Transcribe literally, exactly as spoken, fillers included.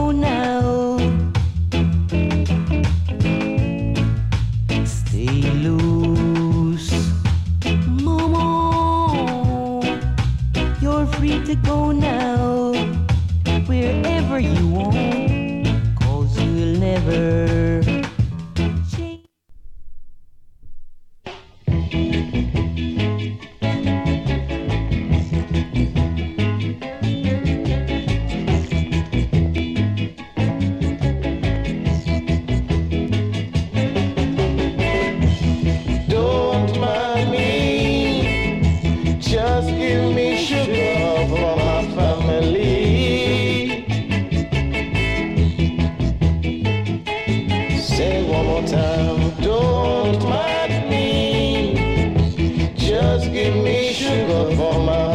go now. Stay loose, Mama. You're free to go now, wherever you want, 'cause you'll never change. Don't mind me, just give me sugar for my family. Say one more time, don't mind me, just give me sugar for my